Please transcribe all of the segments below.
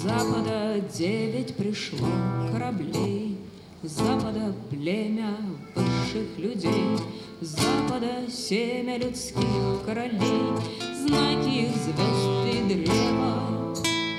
запада 9 пришло кораблей, с запада племя высших людей, с запада 7 людских королей, знаки их звезд и древа.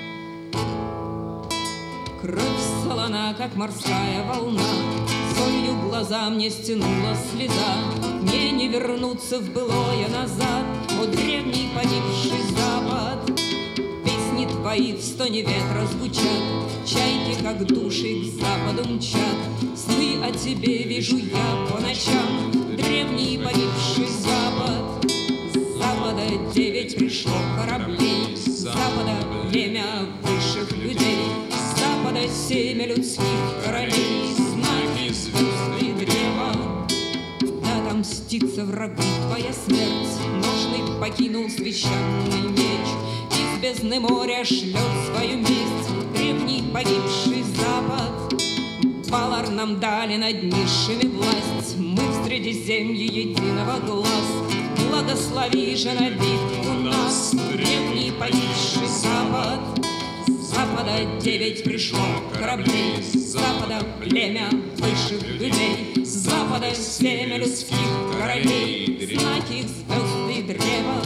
Кровь солона, как морская волна, солью глаза мне стянула слеза. Мне не вернуться в былое назад, о древний погибший запад. Песни твои в стоне ветра звучат, чайки, как души, к западу мчат. Сны о тебе вижу я по ночам, древний погибший запад. С запада 9 пришло кораблей, с запада племя высших людей, с запада 7 людских королей, знаки звезд и древа. Да отомстится врагу твоя смерть, ножный покинул священный меч, из бездны моря шлет свою месть древний погибший запад. Валар нам дали над низшими власть, мы в Средиземье единого глаз. Благослови же на битву нас, древний погибший запад. С запада 9 пришло кораблей, с запада племя высших людей, с запада 7 людских королей, знаки их звезд и древа.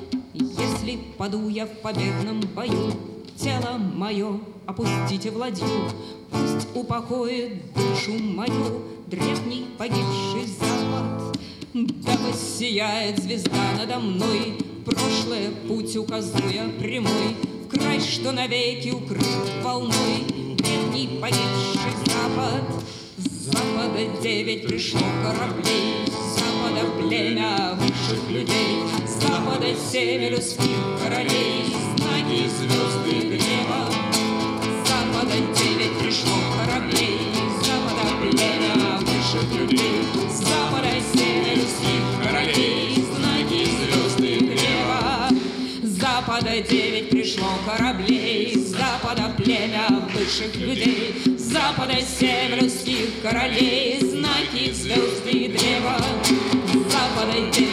Если паду я в победном бою, тело мое опустите в ладью, пусть упокоит душу мою древний погибший запад. Да воссияет звезда надо мной, прошлое путь указуя прямой, в край, что навеки укрыт волной, древний погибший запад. С запада 9 пришло кораблей, с запада племя высших людей, с запада 7 людских королей, знаки звезд и древа. С запада 9 пришло кораблей, с запада племя высших людей, с запада 7 людских королей, знаки звезд и древа. С запада 9 пришло кораблей, с запада племя высших людей, с запада 7 людских королей, знаки звезд и древа. С запада 9